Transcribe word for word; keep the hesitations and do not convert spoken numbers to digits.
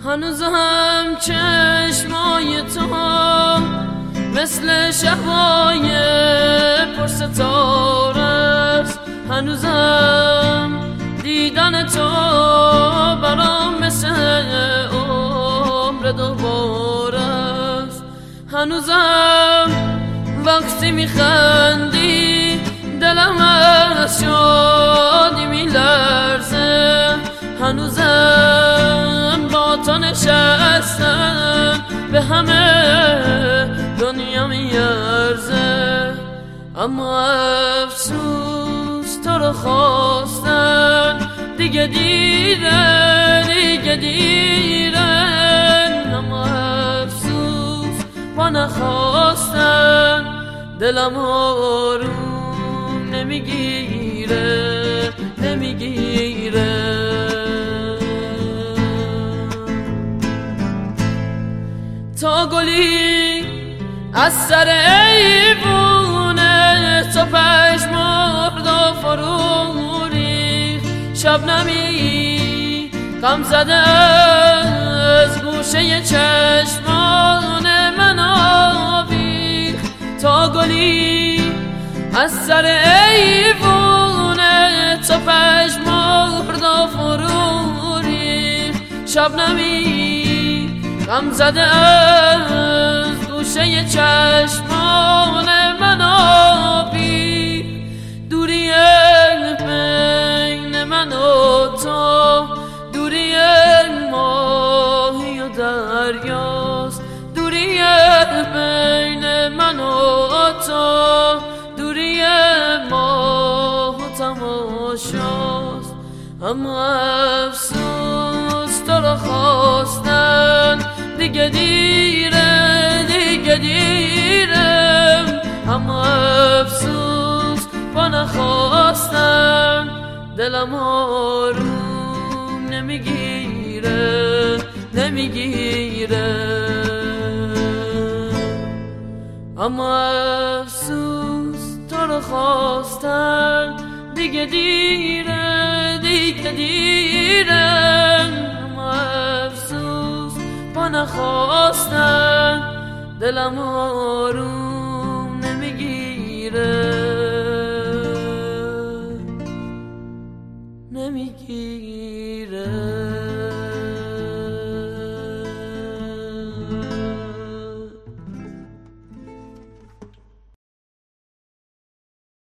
هنوزم چشمای تو مثل شبای پرستاره است، هنوزم دیدن تو برام مثل عمر دوباره است، هنوزم وقتی میخندی دلم از شادی میلرزه، هنوزم با تو نشستم به همه دنیا میارزه، اما افسوس تو رو خواستن دیگه دیره دیگه دیره، اما افسوس با نخواستن دلم آروم نمیگیره نمیگیره. تا گلی از سر ایوونه تو پشمرد و فرو ریخت، شبنمی غم زده از گوشه چشمان من آویخت، تا گلی از سر ایوونه تو پشمرد و فرو ریخت، شبنمی غم زده از گوشه چشمان من آبی، دوری بین من و تو دوری ماهی و دریاست، دوری بین من و تو دوری ماه و تماشاست، اما افسوس تو رو خواستن دیگه دیره دیگه دیرم، اما افسوس با نخواستن دلم آروم نمیگیره نمیگیره، اما افسوس تو رو خواستن دیگه دیره دیگه دیرم، اما افسوس با نخواستن دلم آروم نمیگیره نمیگیره.